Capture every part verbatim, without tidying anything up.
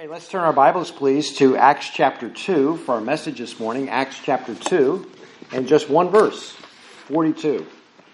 Okay, let's turn our Bibles, please, to Acts chapter two for our message this morning. Acts chapter two, and just one verse, forty-two.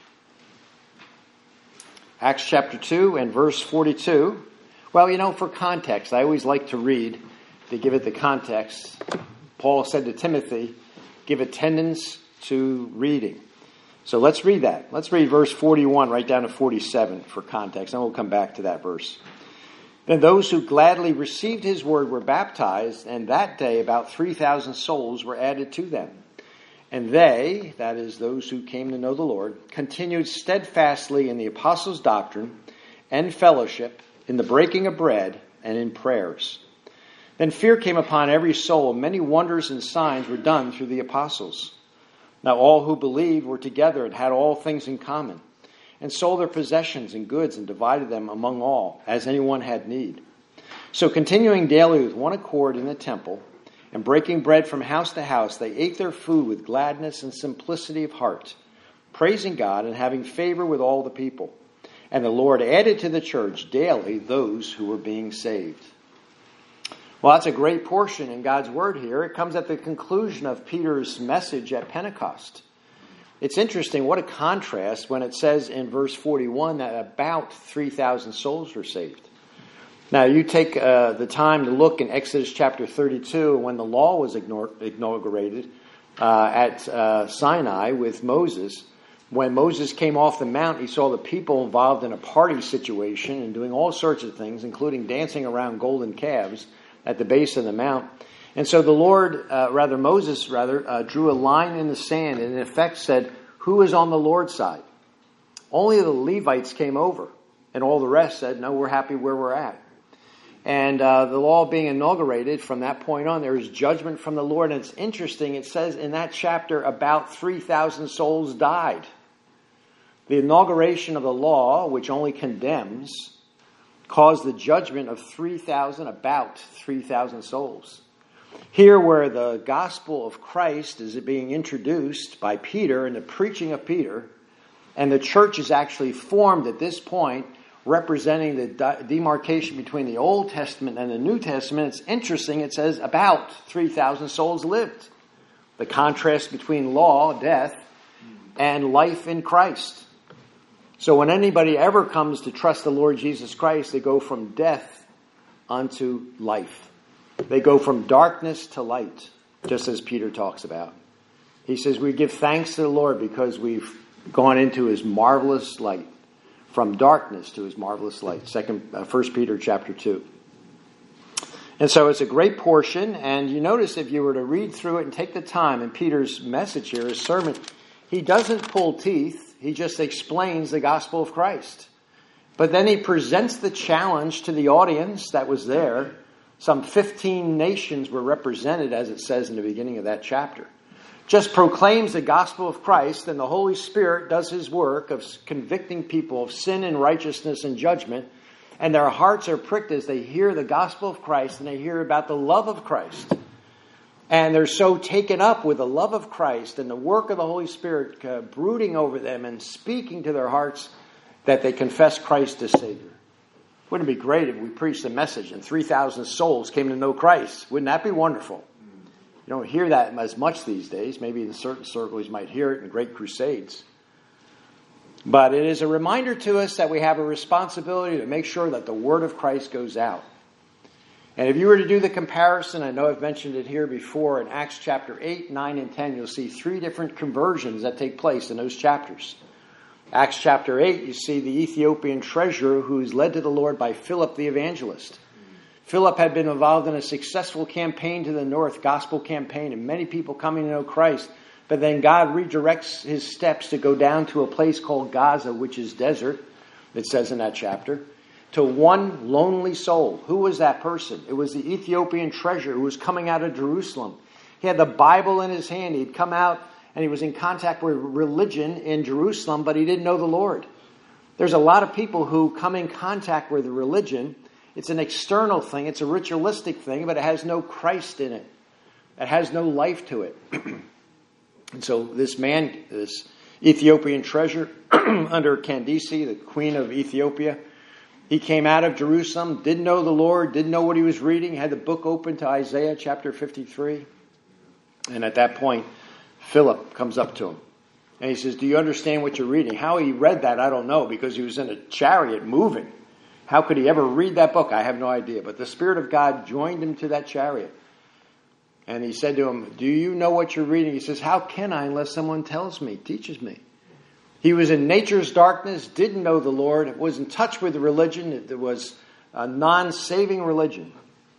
Acts chapter two and verse forty-two. Well, you know, for context, I always like to read to give it the context. Paul said to Timothy, give attendance to reading. So let's read that. Let's read verse forty-one right down to forty-seven for context, and we'll come back to that verse. Then those who gladly received his word were baptized, and that day about three thousand souls were added to them. And they, that is, those who came to know the Lord, continued steadfastly in the apostles' doctrine and fellowship, in the breaking of bread, and in prayers. Then fear came upon every soul, and many wonders and signs were done through the apostles. Now all who believed were together and had all things in common, and sold their possessions and goods and divided them among all, as anyone had need. So continuing daily with one accord in the temple, and breaking bread from house to house, they ate their food with gladness and simplicity of heart, praising God and having favor with all the people. And the Lord added to the church daily those who were being saved. Well, that's a great portion in God's word here. It comes at the conclusion of Peter's message at Pentecost. It's interesting, what a contrast when it says in verse forty-one that about three thousand souls were saved. Now, you take uh, the time to look in Exodus chapter thirty-two, when the law was ignor- inaugurated uh, at uh, Sinai with Moses. When Moses came off the mount, he saw the people involved in a party situation and doing all sorts of things, including dancing around golden calves at the base of the mount. And so the Lord, uh, rather Moses, rather, uh, drew a line in the sand and in effect said, who is on the Lord's side? Only the Levites came over, and all the rest said, no, we're happy where we're at. And uh, the law being inaugurated, from that point on, there is judgment from the Lord. And it's interesting, it says in that chapter, about three thousand souls died. The inauguration of the law, which only condemns, caused the judgment of three thousand, about three thousand souls. Here where the gospel of Christ is being introduced by Peter and the preaching of Peter, and the church is actually formed at this point, representing the demarcation between the Old Testament and the New Testament, it's interesting, it says about three thousand souls lived. The contrast between law, death, and life in Christ. So when anybody ever comes to trust the Lord Jesus Christ, they go from death unto life. They go from darkness to light, just as Peter talks about. He says we give thanks to the Lord because we've gone into his marvelous light, from darkness to his marvelous light. Second, uh, First Peter chapter two. And so it's a great portion, and you notice if you were to read through it and take the time in Peter's message here, his sermon, he doesn't pull teeth. He just explains the gospel of Christ. But then he presents the challenge to the audience that was there. Some fifteen nations were represented, as it says in the beginning of that chapter. Just proclaims the gospel of Christ, and the Holy Spirit does his work of convicting people of sin and righteousness and judgment. And their hearts are pricked as they hear the gospel of Christ and they hear about the love of Christ. And they're so taken up with the love of Christ and the work of the Holy Spirit uh, brooding over them and speaking to their hearts that they confess Christ as Savior. Wouldn't it be great if we preached the message and three thousand souls came to know Christ? Wouldn't that be wonderful? You don't hear that as much these days. Maybe in certain circles you might hear it in great crusades. But it is a reminder to us that we have a responsibility to make sure that the word of Christ goes out. And if you were to do the comparison, I know I've mentioned it here before, in Acts chapter eight, nine, and ten, you'll see three different conversions that take place in those chapters. Acts chapter eight, you see the Ethiopian treasurer who is led to the Lord by Philip the evangelist. Philip had been involved in a successful campaign to the north, gospel campaign, and many people coming to know Christ. But then God redirects his steps to go down to a place called Gaza, which is desert, it says in that chapter, to one lonely soul. Who was that person? It was the Ethiopian treasurer who was coming out of Jerusalem. He had the Bible in his hand. He'd come out and he was in contact with religion in Jerusalem, but he didn't know the Lord. There's a lot of people who come in contact with religion. It's an external thing. It's a ritualistic thing, but it has no Christ in it. It has no life to it. And so this man, this Ethiopian treasurer under Candace, the queen of Ethiopia, He came out of Jerusalem, didn't know the Lord, didn't know what he was reading, had the book open to Isaiah chapter fifty-three. And at that point, Philip comes up to him. And he says, do you understand what you're reading? How he read that, I don't know, because he was in a chariot moving. How could he ever read that book? I have no idea. But the Spirit of God joined him to that chariot. And he said to him, do you know what you're reading? He says, how can I unless someone tells me, teaches me? He was in nature's darkness, didn't know the Lord, was in touch with religion. It was a non-saving religion.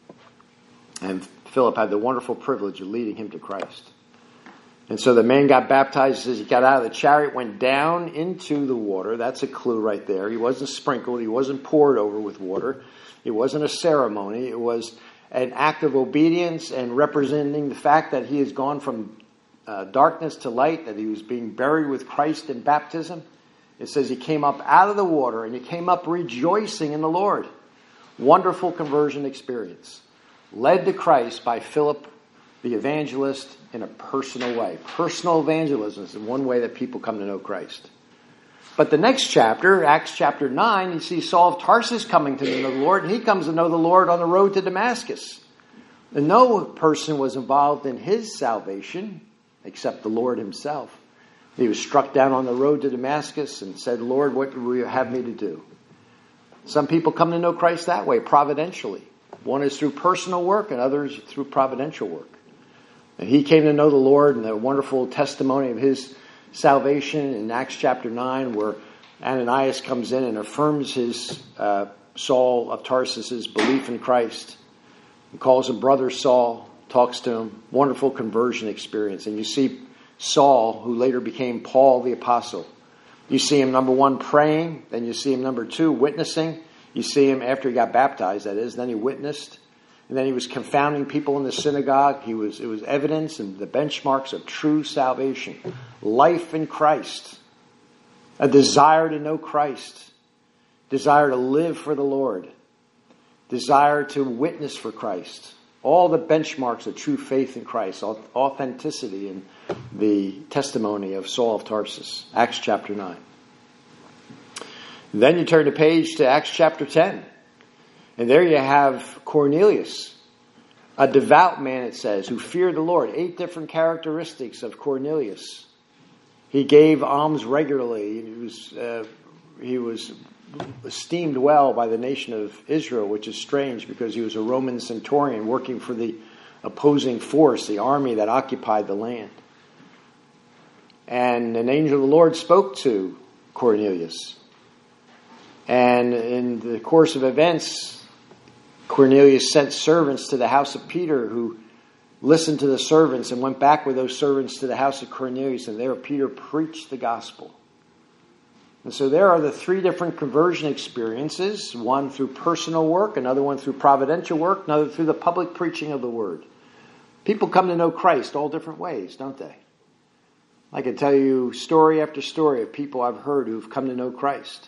And Philip had the wonderful privilege of leading him to Christ. And so the man got baptized. He says he got out of the chariot, went down into the water. That's a clue right there. He wasn't sprinkled. He wasn't poured over with water. It wasn't a ceremony. It was an act of obedience and representing the fact that he has gone from uh, darkness to light, that he was being buried with Christ in baptism. It says he came up out of the water and he came up rejoicing in the Lord. Wonderful conversion experience. Led to Christ by Philip the evangelist in a personal way. Personal evangelism is one way that people come to know Christ. But the next chapter, Acts chapter nine, you see Saul of Tarsus coming to know the Lord, and he comes to know the Lord on the road to Damascus. And no person was involved in his salvation except the Lord himself. He was struck down on the road to Damascus and said, Lord, what will you have me to do? Some people come to know Christ that way, providentially. One is through personal work and others through providential work. And he came to know the Lord, and the wonderful testimony of his salvation in Acts chapter nine, where Ananias comes in and affirms his uh, Saul of Tarsus' belief in Christ, and calls him brother Saul, talks to him. Wonderful conversion experience. And you see Saul, who later became Paul the Apostle. You see him, number one, praying. Then you see him, number two, witnessing. You see him after he got baptized, that is. Then he witnessed. And then he was confounding people in the synagogue. He was, it was evidence and the benchmarks of true salvation. Life in Christ. A desire to know Christ. Desire to live for the Lord. Desire to witness for Christ. All the benchmarks of true faith in Christ. Authenticity in the testimony of Saul of Tarsus. Acts chapter nine. Then you turn the page to Acts chapter ten. And there you have Cornelius, a devout man, it says, who feared the Lord. Eight different characteristics of Cornelius. He gave alms regularly. He was, uh, he was esteemed well by the nation of Israel, which is strange because he was a Roman centurion working for the opposing force, the army that occupied the land. And an angel of the Lord spoke to Cornelius. And in the course of events, Cornelius sent servants to the house of Peter who listened to the servants and went back with those servants to the house of Cornelius. And there Peter preached the gospel. And so there are the three different conversion experiences. One through personal work, another one through providential work, another through the public preaching of the word. People come to know Christ all different ways, don't they? I can tell you story after story of people I've heard who've come to know Christ.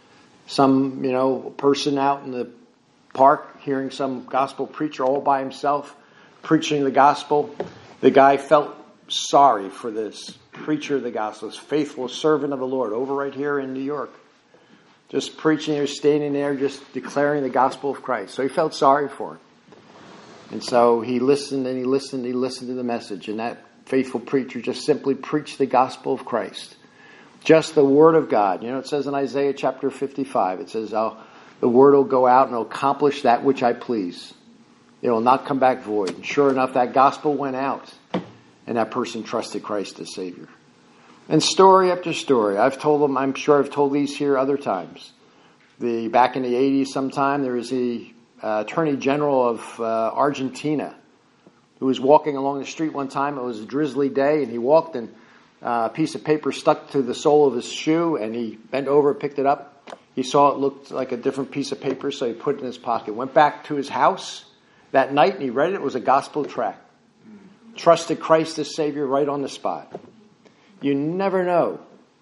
Some, you know, person out in the park hearing some gospel preacher all by himself preaching the gospel. The guy felt sorry for this preacher of the gospel, this faithful servant of the Lord over right here in New York. Just preaching there, standing there, just declaring the gospel of Christ. So he felt sorry for him. And so he listened and he listened and he listened to the message. And that faithful preacher just simply preached the gospel of Christ. Just the word of God. You know, it says in Isaiah chapter fifty-five, it says, I'll, the word will go out and it'll accomplish that which I please. It will not come back void. And sure enough, that gospel went out. And that person trusted Christ as Savior. And story after story. I've told them, I'm sure I've told these here other times. The Back in the eighties sometime, there was the uh, Attorney General of uh, Argentina who was walking along the street one time. It was a drizzly day, and he walked and uh, a piece of paper stuck to the sole of his shoe, and he bent over and picked it up. He saw it looked like a different piece of paper, so he put it in his pocket. Went back to his house that night, and he read it. It was a gospel tract. Trusted Christ as Savior right on the spot. You never know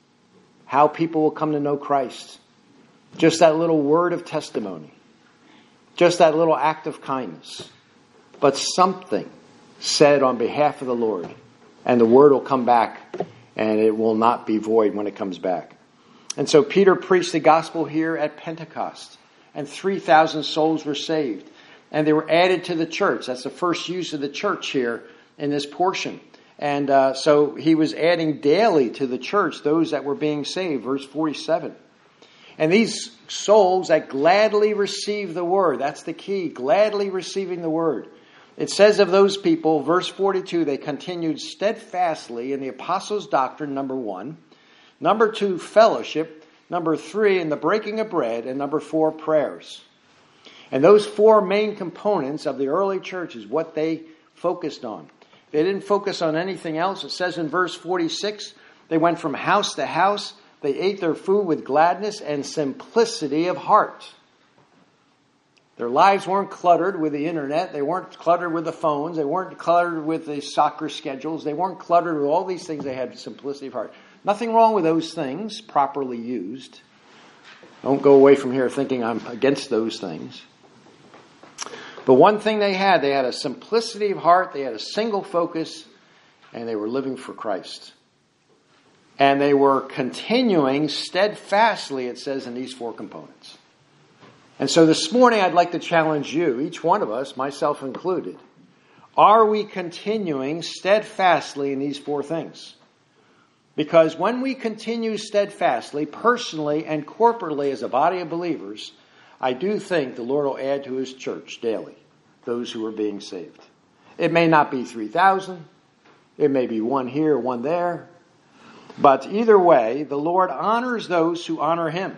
how people will come to know Christ. Just that little word of testimony. Just that little act of kindness. But something said on behalf of the Lord. And the word will come back. And it will not be void when it comes back. And so Peter preached the gospel here at Pentecost. and three thousand souls were saved. And they were added to the church. That's the first use of the church here in this portion. And uh, so he was adding daily to the church those that were being saved, verse forty-seven. And these souls that gladly received the word, that's the key, gladly receiving the word. It says of those people, verse forty-two, they continued steadfastly in the apostles' doctrine, number one. Number two, fellowship. Number three, in the breaking of bread. And number four, prayers. And those four main components of the early church is what they focused on. They didn't focus on anything else. It says in verse forty-six, they went from house to house. They ate their food with gladness and simplicity of heart. Their lives weren't cluttered with the internet. They weren't cluttered with the phones. They weren't cluttered with the soccer schedules. They weren't cluttered with all these things. They had simplicity of heart. Nothing wrong with those things, properly used. Don't go away from here thinking I'm against those things. But one thing they had, they had a simplicity of heart. They had a single focus, and they were living for Christ. And they were continuing steadfastly, it says, in these four components. And so this morning I'd like to challenge you, each one of us, myself included. Are we continuing steadfastly in these four things? Because when we continue steadfastly, personally and corporately as a body of believers, I do think the Lord will add to His church daily those who are being saved. It may not be three thousand. It may be one here, one there. But either way, the Lord honors those who honor Him.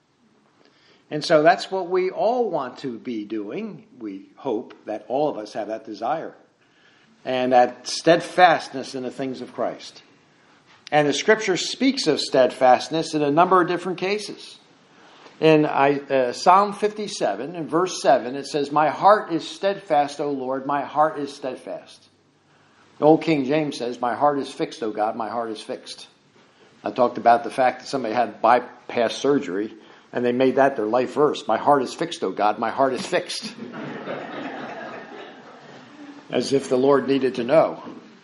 And so that's what we all want to be doing. We hope that all of us have that desire. And that steadfastness in the things of Christ. And the Scripture speaks of steadfastness in a number of different cases. In uh, Psalm fifty-seven, in verse seven, it says, "My heart is steadfast, O Lord, my heart is steadfast." The old King James says, "My heart is fixed, O God, my heart is fixed." I talked about the fact that somebody had bypass surgery, and they made that their life verse. "My heart is fixed, O God, my heart is fixed." As if the Lord needed to know.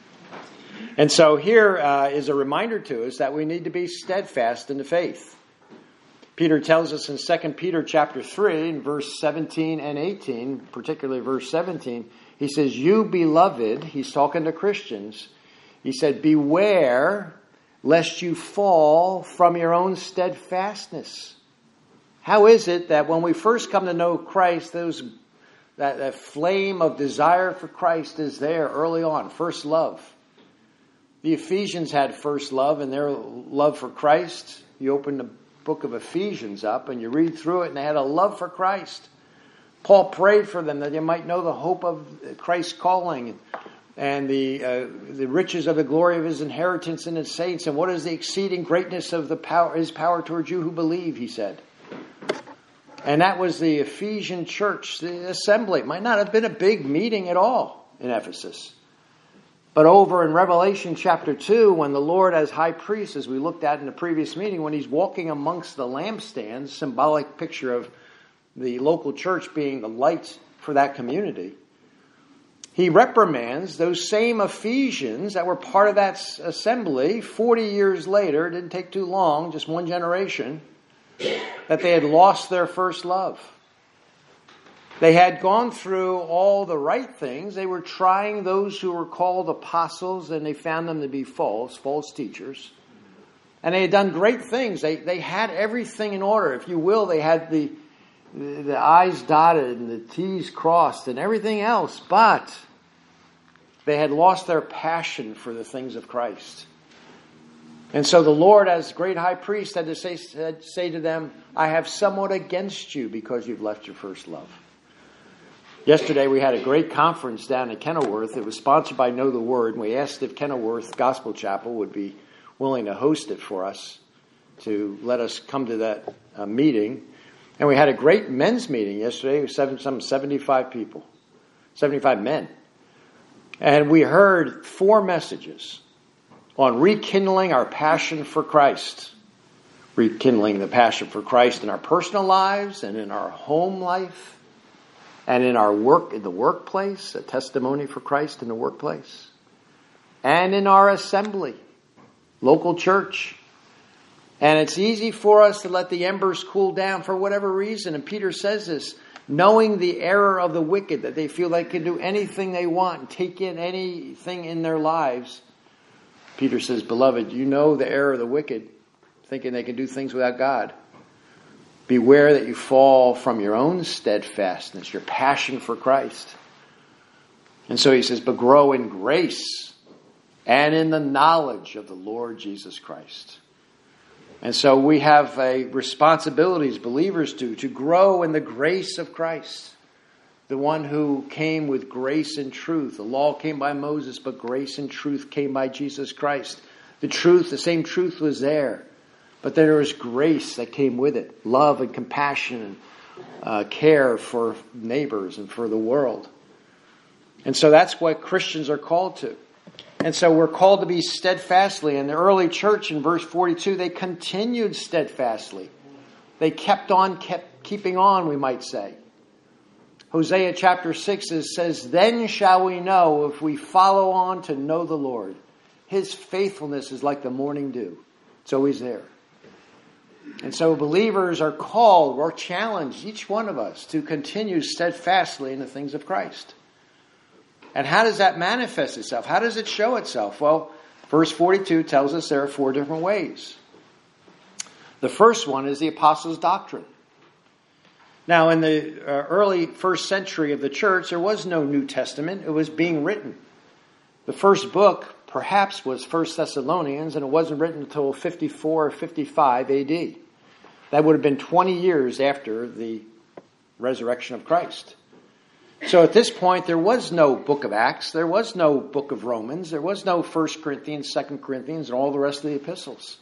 And so here uh, is a reminder to us that we need to be steadfast in the faith. Peter tells us in Second Peter chapter three, in verse seventeen and eighteen, particularly verse seventeen, he says, "You beloved," he's talking to Christians, he said, "beware lest you fall from your own steadfastness." How is it that when we first come to know Christ, those that, that flame of desire for Christ is there early on, first love? The Ephesians had first love and their love for Christ. You open the book of Ephesians up and you read through it, and they had a love for Christ. Paul prayed for them that they might know the hope of Christ's calling and the uh, the riches of the glory of His inheritance in His saints, and what is the exceeding greatness of the power, His power towards you who believe, he said. And that was the Ephesian church, the assembly. It might not have been a big meeting at all in Ephesus. But over in Revelation chapter two, when the Lord as high priest, as we looked at in the previous meeting, when He's walking amongst the lampstands, symbolic picture of the local church being the light for that community, He reprimands those same Ephesians that were part of that assembly forty years later. It didn't take too long, just one generation, that they had lost their first love. They had gone through all the right things. They were trying those who were called apostles, and they found them to be false, false teachers. And they had done great things. They they had everything in order. If you will, they had the, the, the I's dotted and the T's crossed and everything else. But they had lost their passion for the things of Christ. And so the Lord, as great high priest, had to say, had to say to them, "I have somewhat against you because you've left your first love." Yesterday we had a great conference down at Kenilworth. It was sponsored by Know the Word. And we asked if Kenilworth Gospel Chapel would be willing to host it for us, to let us come to that uh, meeting. And we had a great men's meeting yesterday. It was seven, some seventy-five people, seventy-five men. And we heard four messages on rekindling our passion for Christ. Rekindling the passion for Christ in our personal lives and in our home life. And in our work, in the workplace, a testimony for Christ in the workplace. And in our assembly, local church. And it's easy for us to let the embers cool down for whatever reason. And Peter says this, knowing the error of the wicked, that they feel they can do anything they want and take in anything in their lives. Peter says, beloved, you know the error of the wicked, thinking they can do things without God. Beware that you fall from your own steadfastness, your passion for Christ. And so he says, but grow in grace and in the knowledge of the Lord Jesus Christ. And so we have a responsibility as believers do, to grow in the grace of Christ. The one who came with grace and truth. The law came by Moses, but grace and truth came by Jesus Christ. The truth, the same truth was there. But there was grace that came with it. Love and compassion and uh, care for neighbors and for the world. And so that's what Christians are called to. And so we're called to be steadfastly. In the early church in verse forty-two, they continued steadfastly. They kept on, kept keeping on, we might say. Hosea chapter six is, says, then shall we know if we follow on to know the Lord. His faithfulness is like the morning dew. It's always there. And so believers are called or challenged, each one of us, to continue steadfastly in the things of Christ. And how does that manifest itself? How does it show itself? Well, verse forty-two tells us there are four different ways. The first one is the apostles' doctrine. Now, in the uh, early first century of the church, there was no New Testament. It was being written. The first book, perhaps, was First Thessalonians, and it wasn't written until fifty-four or fifty-five A D. That would have been twenty years after the resurrection of Christ. So at this point, there was no book of Acts, there was no book of Romans, there was no First Corinthians, Second Corinthians, and all the rest of the epistles.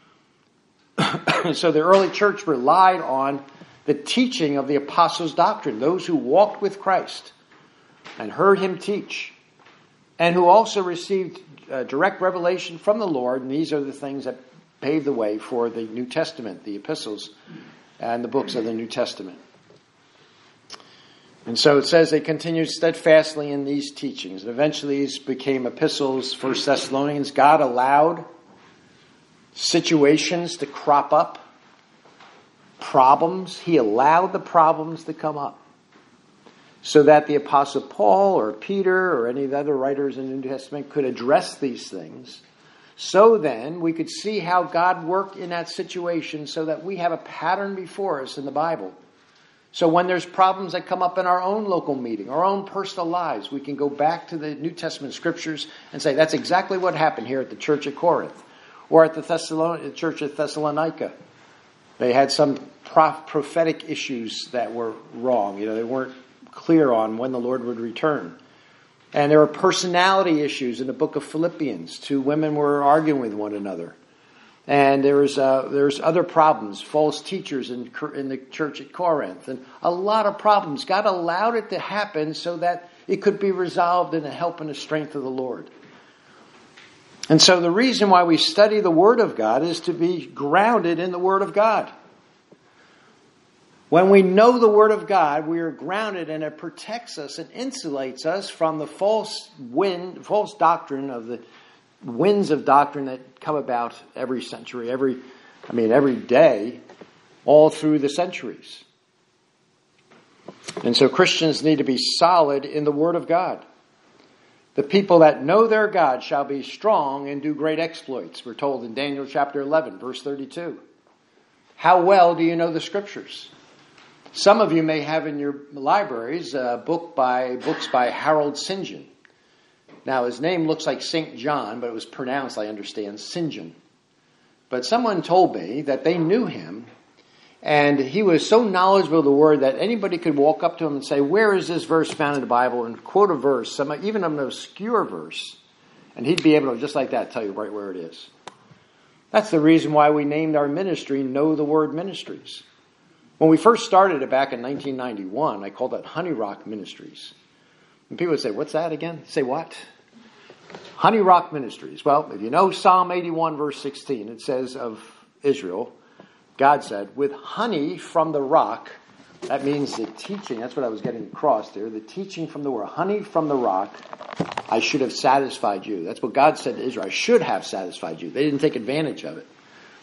So the early church relied on the teaching of the apostles' doctrine, those who walked with Christ and heard him teach, and who also received uh, direct revelation from the Lord, and these are the things that paved the way for the New Testament, the epistles, and the books of the New Testament. And so it says they continued steadfastly in these teachings. And eventually these became epistles, First Thessalonians. God allowed situations to crop up, problems. He allowed the problems to come up so that the Apostle Paul or Peter or any of the other writers in the New Testament could address these things. So then we could see how God worked in that situation so that we have a pattern before us in the Bible. So when there's problems that come up in our own local meeting, our own personal lives, we can go back to the New Testament scriptures and say, that's exactly what happened here at the church at Corinth or at the Thessalon- church at Thessalonica. They had some prof- prophetic issues that were wrong. You know, they weren't clear on when the Lord would return. And there were personality issues in the book of Philippians. Two women were arguing with one another. And there was uh, there's other problems, false teachers in, in the church at Corinth, and a lot of problems. God allowed it to happen so that it could be resolved in the help and the strength of the Lord. And so the reason why we study the Word of God is to be grounded in the Word of God. When we know the Word of God, we are grounded, and it protects us and insulates us from the false wind, false doctrine of the winds of doctrine that come about every century, every, I mean, every day, all through the centuries. And so Christians need to be solid in the Word of God. The people that know their God shall be strong and do great exploits. We're told in Daniel chapter eleven, verse thirty-two. How well do you know the Scriptures? Some of you may have in your libraries a book by books by Harold St. John. Now, his name looks like Saint John, but it was pronounced, I understand, Saint John. But someone told me that they knew him, and he was so knowledgeable of the Word that anybody could walk up to him and say, where is this verse found in the Bible? And quote a verse, some, even an obscure verse, and he'd be able to, just like that, tell you right where it is. That's the reason why we named our ministry Know the Word Ministries. When we first started it back in nineteen ninety-one, I called it Honey Rock Ministries. And people would say, what's that again? Say what? Honey Rock Ministries. Well, if you know Psalm eighty-one, verse sixteen, it says of Israel, God said, with honey from the rock, that means the teaching, that's what I was getting across there, the teaching from the word, honey from the rock, I should have satisfied you. That's what God said to Israel. I should have satisfied you. They didn't take advantage of it.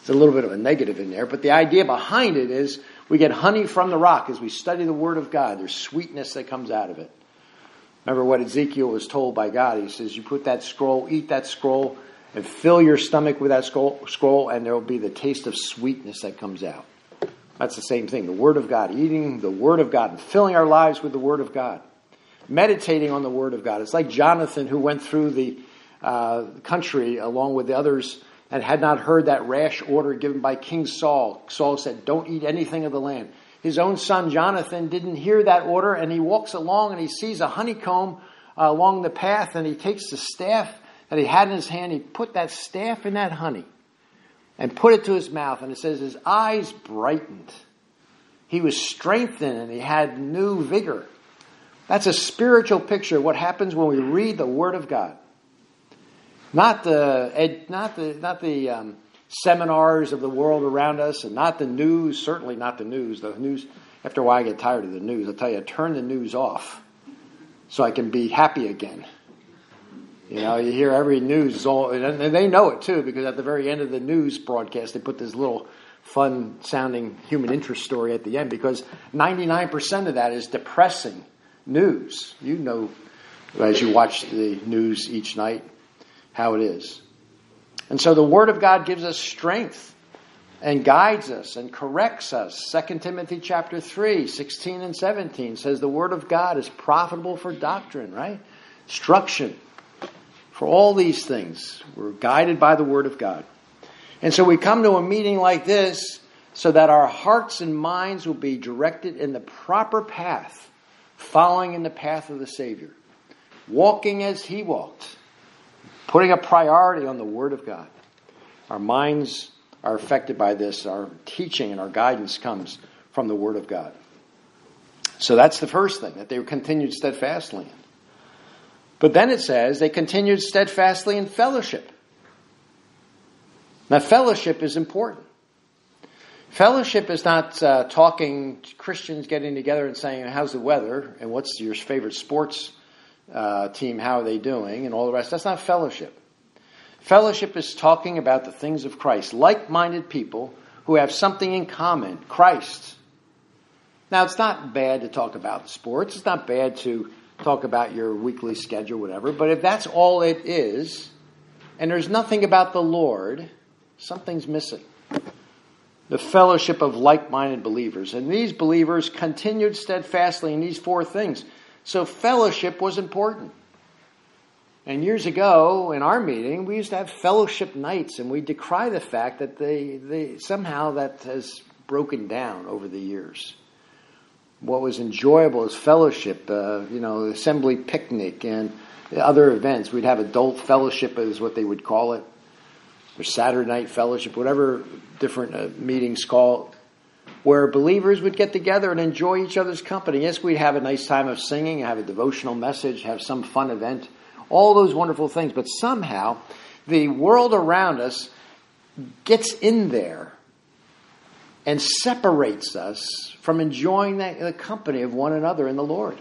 It's a little bit of a negative in there, but the idea behind it is we get honey from the rock as we study the Word of God. There's sweetness that comes out of it. Remember what Ezekiel was told by God. He says, you put that scroll, eat that scroll, and fill your stomach with that scroll, scroll, and there will be the taste of sweetness that comes out. That's the same thing. The Word of God, eating the Word of God and filling our lives with the Word of God. Meditating on the Word of God. It's like Jonathan who went through the uh, country along with the others and had not heard that rash order given by King Saul. Saul said, don't eat anything of the land. His own son Jonathan didn't hear that order, and he walks along and he sees a honeycomb uh, along the path, and he takes the staff that he had in his hand. He put that staff in that honey and put it to his mouth, and it says his eyes brightened. He was strengthened and he had new vigor. That's a spiritual picture of what happens when we read the Word of God. Not the not the not the um, seminars of the world around us, and not the news. Certainly not the news. The news. After a while, I get tired of the news. I tell you, I turn the news off so I can be happy again. You know, you hear every news is all, and they know it too, because at the very end of the news broadcast, they put this little fun-sounding human interest story at the end, because ninety-nine percent of that is depressing news. You know, as you watch the news each night, how it is. And so the Word of God gives us strength and guides us and corrects us. Second Timothy chapter three, sixteen and seventeen says the Word of God is profitable for doctrine, right? Instruction. For all these things, we're guided by the Word of God. And so we come to a meeting like this so that our hearts and minds will be directed in the proper path, following in the path of the Savior, walking as He walked, putting a priority on the Word of God. Our minds are affected by this. Our teaching and our guidance comes from the Word of God. So that's the first thing, that they continued steadfastly in. But then it says they continued steadfastly in fellowship. Now, fellowship is important. Fellowship is not uh, talking Christians getting together and saying, how's the weather? And what's your favorite sports uh, team? How are they doing? And all the rest. That's not fellowship. Fellowship is talking about the things of Christ. Like-minded people who have something in common. Christ. Now, it's not bad to talk about sports. It's not bad to talk about your weekly schedule, whatever. But if that's all it is, and there's nothing about the Lord, something's missing. The fellowship of like-minded believers. And these believers continued steadfastly in these four things. So fellowship was important. And years ago, in our meeting, we used to have fellowship nights, and we decry the fact that they, they somehow that has broken down over the years. What was enjoyable is fellowship, uh, you know, assembly picnic and other events. We'd have adult fellowship is what they would call it, or Saturday night fellowship, whatever different uh, meetings call it, where believers would get together and enjoy each other's company. Yes, we'd have a nice time of singing, have a devotional message, have some fun event, all those wonderful things. But somehow the world around us gets in there and separates us from enjoying the, the company of one another in the Lord.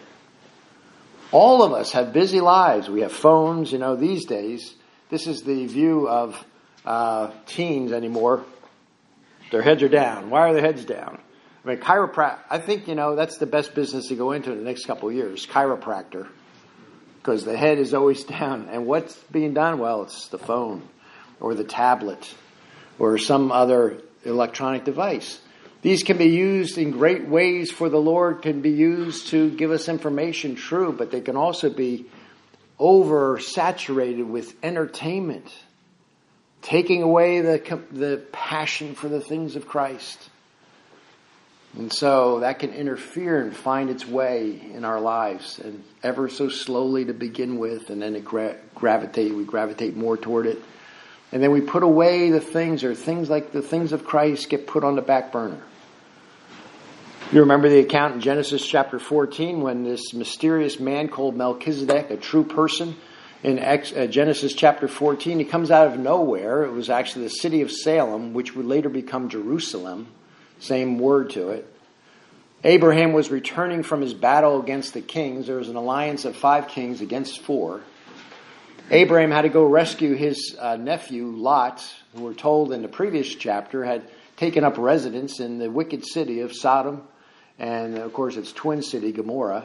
All of us have busy lives. We have phones, you know, these days. This is the view of uh, teens anymore. Their heads are down. Why are their heads down? I mean, chiropractor, I think, you know, that's the best business to go into in the next couple of years, chiropractor. Because the head is always down. And what's being done? Well, it's the phone or the tablet or some other electronic device. These can be used in great ways for the Lord, can be used to give us information, true, but they can also be oversaturated with entertainment, taking away the, the passion for the things of Christ. And so that can interfere and find its way in our lives, and ever so slowly to begin with, and then it gra- gravitate, we gravitate more toward it. And then we put away the things, or things like the things of Christ get put on the back burner. You remember the account in Genesis chapter fourteen when this mysterious man called Melchizedek, a true person, in Genesis chapter fourteen, he comes out of nowhere. It was actually the city of Salem, which would later become Jerusalem. Same word to it. Abraham was returning from his battle against the kings. There was an alliance of five kings against four. Abraham had to go rescue his uh, nephew, Lot, who we're told in the previous chapter had taken up residence in the wicked city of Sodom, and of course its twin city, Gomorrah.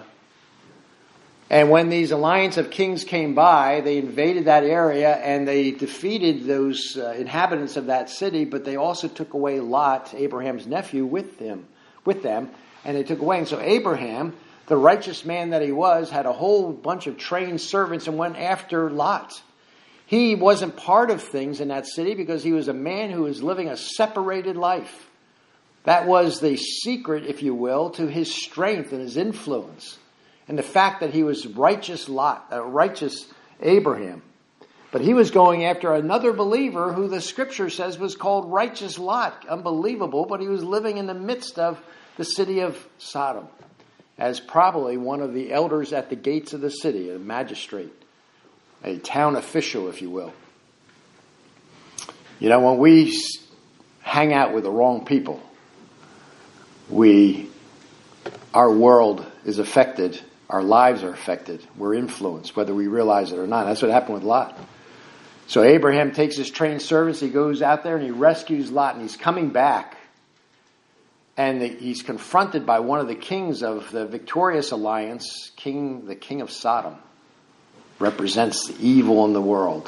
And when these alliance of kings came by, they invaded that area and they defeated those uh, inhabitants of that city, but they also took away Lot, Abraham's nephew, with him, with them, and they took away. And so Abraham, the righteous man that he was, had a whole bunch of trained servants and went after Lot. He wasn't part of things in that city because he was a man who was living a separated life. That was the secret, if you will, to his strength and his influence. And the fact that he was righteous Lot, uh, righteous Abraham. But he was going after another believer who the scripture says was called righteous Lot. Unbelievable, but he was living in the midst of the city of Sodom as probably one of the elders at the gates of the city, a magistrate, a town official, if you will. You know, when we hang out with the wrong people, we, our world is affected. Our lives are affected. We're influenced, whether we realize it or not. That's what happened with Lot. So Abraham takes his trained servants. He goes out there and he rescues Lot. And he's coming back. And the, he's confronted by one of the kings of the victorious alliance, king, the king of Sodom. Represents the evil in the world.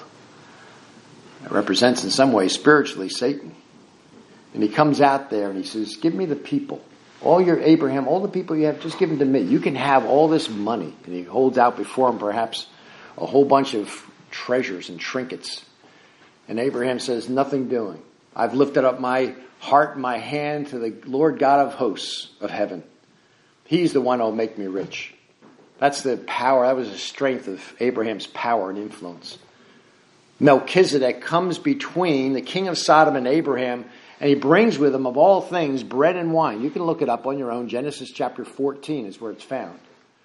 It represents in some way spiritually Satan. And he comes out there and he says, give me the people. All your Abraham, all the people you have, just give them to me. You can have all this money. And he holds out before him perhaps a whole bunch of treasures and trinkets. And Abraham says, nothing doing. I've lifted up my heart and my hand to the Lord God of hosts of heaven. He's the one who will make me rich. That's the power, that was the strength of Abraham's power and influence. Melchizedek comes between the king of Sodom and Abraham, and he brings with him, of all things, bread and wine. You can look it up on your own. Genesis chapter fourteen is where it's found.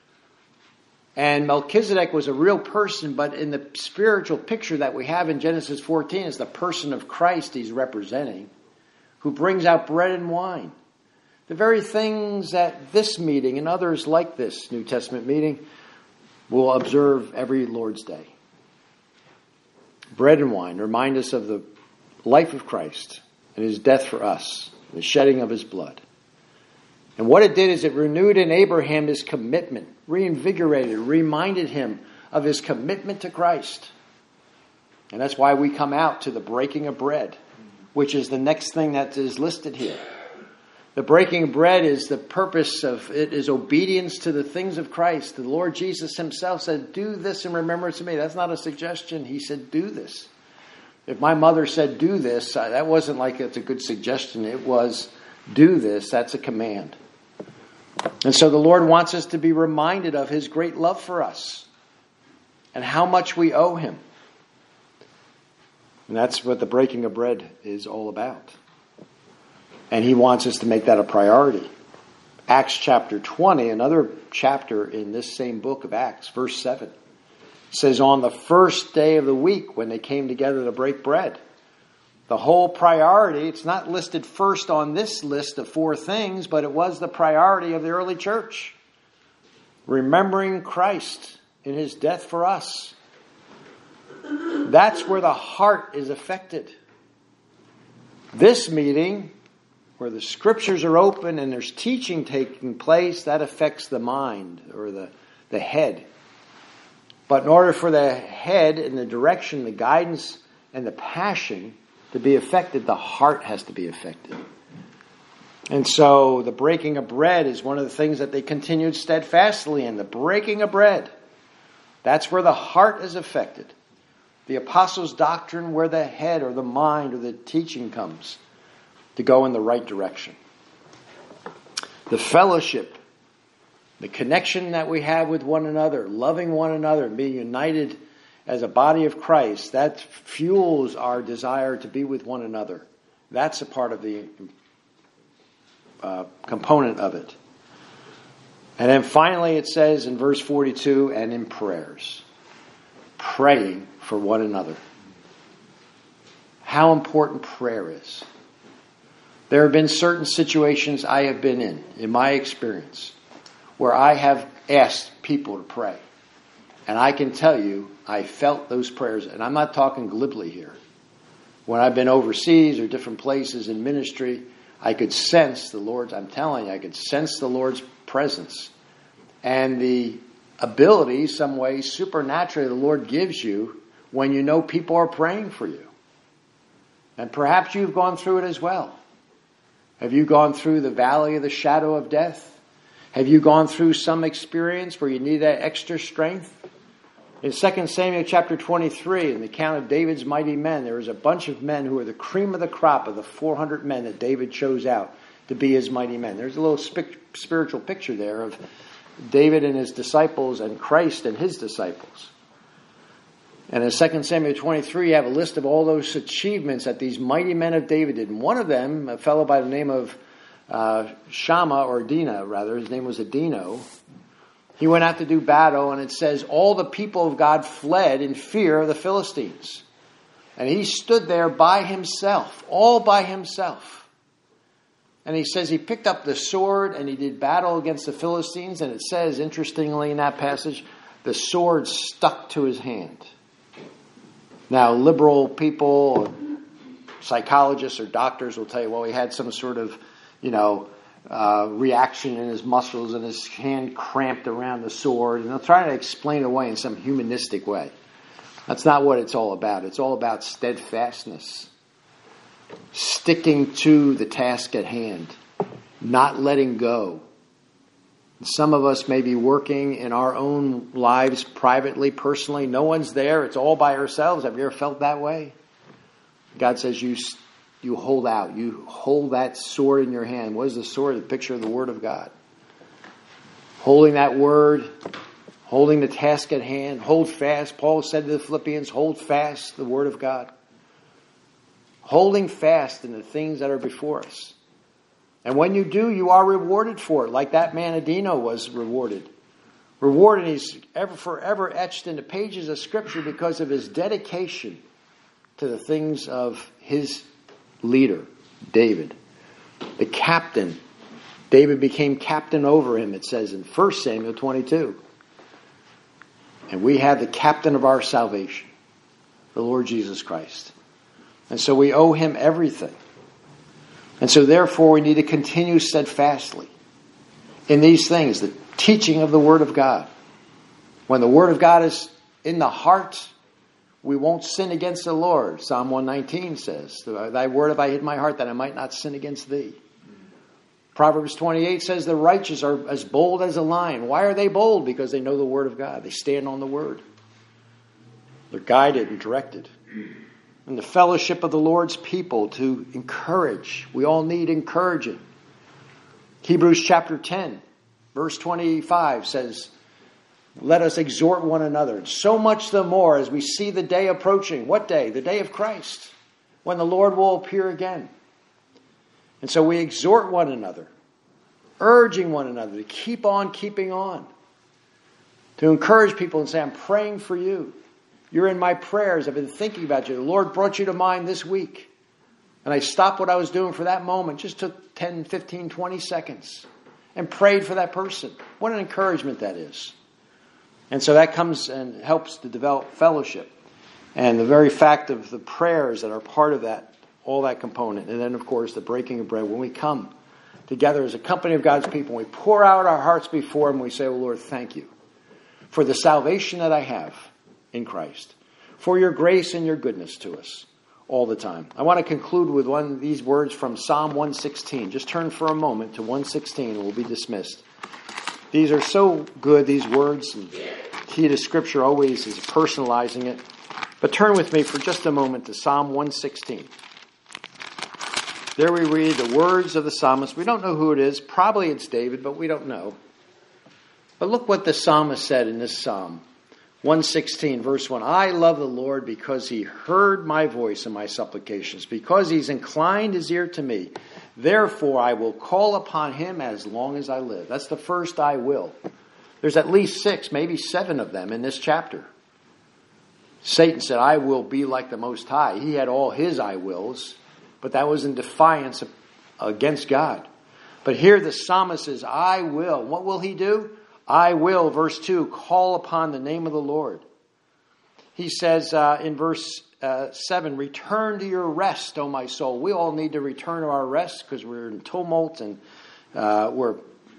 And Melchizedek was a real person, but in the spiritual picture that we have in Genesis fourteen is the person of Christ he's representing, who brings out bread and wine. The very things that this meeting and others like this New Testament meeting will observe every Lord's Day. Bread and wine remind us of the life of Christ and his death for us, the shedding of his blood. And what it did is it renewed in Abraham his commitment, reinvigorated, reminded him of his commitment to Christ. And that's why we come out to the breaking of bread, which is the next thing that is listed here. The breaking of bread is the purpose of it is obedience to the things of Christ. The Lord Jesus himself said, do this in remembrance of me. That's not a suggestion. He said, do this. If my mother said, do this, that wasn't like it's a good suggestion. It was, do this. That's a command. And so the Lord wants us to be reminded of his great love for us and how much we owe him. And that's what the breaking of bread is all about. And he wants us to make that a priority. Acts chapter twenty, another chapter in this same book of Acts, verse seven, says on the first day of the week when they came together to break bread. The whole priority, it's not listed first on this list of four things, but it was the priority of the early church. Remembering Christ in his death for us. That's where the heart is affected. This meeting, where the scriptures are open and there's teaching taking place, that affects the mind or the, the head. But in order for the head and the direction, the guidance and the passion to be affected, the heart has to be affected. And so the breaking of bread is one of the things that they continued steadfastly in. The breaking of bread. That's where the heart is affected. The apostles' doctrine, where the head or the mind or the teaching comes to go in the right direction. The fellowship, the connection that we have with one another, loving one another, being united as a body of Christ, that fuels our desire to be with one another. That's a part of the uh, component of it. And then finally it says in verse forty-two, and in prayers. Praying for one another. How important prayer is. There have been certain situations I have been in, in my experience, where I have asked people to pray. And I can tell you, I felt those prayers, and I'm not talking glibly here. When I've been overseas or different places in ministry, I could sense the Lord's, I'm telling you, I could sense the Lord's presence. And the ability, some way, supernaturally, the Lord gives you when you know people are praying for you. And perhaps you've gone through it as well. Have you gone through the valley of the shadow of death? Have you gone through some experience where you need that extra strength? In Second Samuel chapter twenty-three, in the account of David's mighty men, there was a bunch of men who were the cream of the crop of the four hundred men that David chose out to be his mighty men. There's a little sp- spiritual picture there of David and his disciples and Christ and his disciples. And in Second Samuel twenty-three, you have a list of all those achievements that these mighty men of David did. And one of them, a fellow by the name of uh, Shammah, or Adina, rather, his name was Adino. He went out to do battle, and it says, all the people of God fled in fear of the Philistines. And he stood there by himself, all by himself. And he says he picked up the sword and he did battle against the Philistines. And it says, interestingly in that passage, the sword stuck to his hand. Now, liberal people, or psychologists or doctors will tell you, well, he had some sort of, you know, uh, reaction in his muscles and his hand cramped around the sword. And they'll try to explain it away in some humanistic way. That's not what it's all about. It's all about steadfastness. Sticking to the task at hand. Not letting go. Some of us may be working in our own lives privately, personally. No one's there. It's all by ourselves. Have you ever felt that way? God says you you hold out. You hold that sword in your hand. What is the sword? The picture of the Word of God. Holding that Word, holding the task at hand. Hold fast. Paul said to the Philippians, hold fast the Word of God. Holding fast in the things that are before us. And when you do, you are rewarded for it, like that man Adino was rewarded. Rewarded, he's ever forever etched in the pages of Scripture because of his dedication to the things of his leader, David. The captain. David became captain over him, it says in First Samuel twenty-two. And we have the captain of our salvation, the Lord Jesus Christ. And so we owe him everything. And so therefore we need to continue steadfastly in these things, the teaching of the Word of God. When the Word of God is in the heart, we won't sin against the Lord. Psalm one nineteen says, thy word have I hid in my heart that I might not sin against thee. Proverbs twenty-eight says the righteous are as bold as a lion. Why are they bold? Because they know the Word of God. They stand on the Word. They're guided and directed. And the fellowship of the Lord's people to encourage. We all need encouraging. Hebrews chapter ten, verse twenty-five says, let us exhort one another. So much the more as we see the day approaching. What day? The day of Christ. When the Lord will appear again. And so we exhort one another. Urging one another to keep on keeping on. To encourage people and say, I'm praying for you. You're in my prayers. I've been thinking about you. The Lord brought you to mind this week. And I stopped what I was doing for that moment. Just took ten, fifteen, twenty seconds. And prayed for that person. What an encouragement that is. And so that comes and helps to develop fellowship. And the very fact of the prayers that are part of that, all that component. And then, of course, the breaking of bread. When we come together as a company of God's people, we pour out our hearts before Him. We say, oh, Lord, thank you for the salvation that I have in Christ. For your grace and your goodness to us all the time. I want to conclude with one of these words from Psalm one sixteen. Just turn for a moment to one sixteen and we'll be dismissed. These are so good, these words. And key to Scripture always is personalizing it. But turn with me for just a moment to Psalm one sixteen. There we read the words of the psalmist. We don't know who it is. Probably it's David, but we don't know. But look what the psalmist said in this psalm. one sixteen, verse one. I love the Lord because He heard my voice and my supplications, because He's inclined His ear to me. Therefore, I will call upon Him as long as I live. That's the first I will. There's at least six, maybe seven of them in this chapter. Satan said, I will be like the Most High. He had all his I wills, but that was in defiance of, against God. But here the psalmist says, I will. What will he do? I will, verse two, call upon the name of the Lord. He says uh, in verse uh, seven, return to your rest, O my soul. We all need to return to our rest because we're in tumult and uh, we're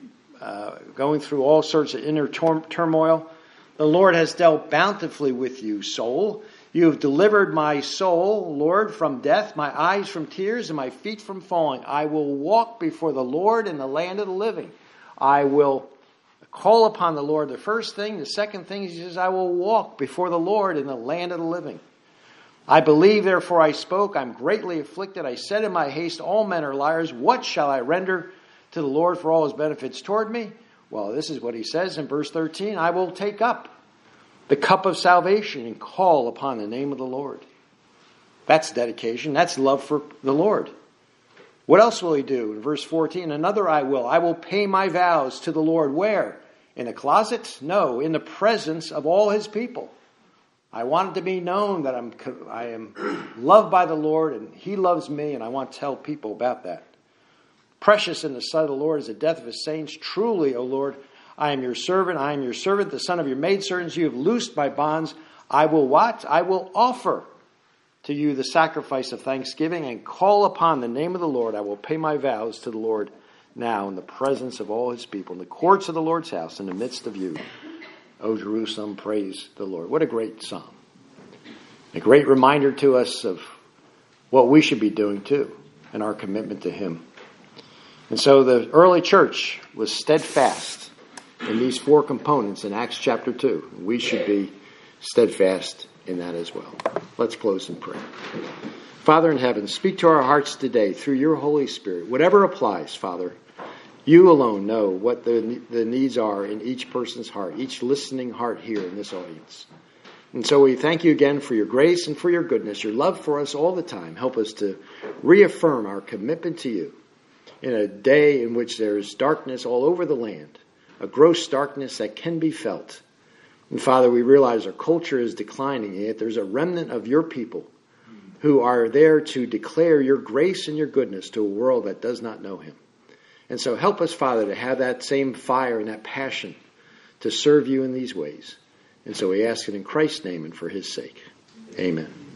uh, going through all sorts of inner tor- turmoil. The Lord has dealt bountifully with you, soul. You have delivered my soul, Lord, from death, my eyes from tears, and my feet from falling. I will walk before the Lord in the land of the living. I will call upon the Lord. The first thing. The second thing, he says, I will walk before the Lord in the land of the living. I believe, therefore I spoke. I'm greatly afflicted. I said in my haste, all men are liars. What shall I render to the Lord for all his benefits toward me? Well, this is what he says in verse thirteen. I will take up the cup of salvation and call upon the name of the Lord. That's dedication. That's love for the Lord. What else will he do? In verse fourteen, another I will. I will pay my vows to the Lord. Where? In a closet? No, in the presence of all his people. I want it to be known that I'm, I am loved by the Lord and he loves me, and I want to tell people about that. Precious in the sight of the Lord is the death of his saints. Truly, O Lord, I am your servant. I am your servant, the son of your maidservants. You have loosed my bonds. I will what? I will offer to you the sacrifice of thanksgiving and call upon the name of the Lord. I will pay my vows to the Lord now in the presence of all his people, in the courts of the Lord's house, in the midst of you. O Jerusalem, praise the Lord. What a great psalm. A great reminder to us of what we should be doing too, and our commitment to him. And so the early church was steadfast in these four components in Acts chapter two. We should be steadfast in that as well. Let's close in prayer. Father in heaven, speak to our hearts today through your Holy Spirit. Whatever applies, Father, you alone know what the, the needs are in each person's heart, each listening heart here in this audience. And so we thank you again for your grace and for your goodness, your love for us all the time. Help us to reaffirm our commitment to you in a day in which there is darkness all over the land, a gross darkness that can be felt. And Father, we realize our culture is declining, and yet there's a remnant of your people who are there to declare your grace and your goodness to a world that does not know him. And so help us, Father, to have that same fire and that passion to serve you in these ways. And so we ask it in Christ's name and for his sake. Amen.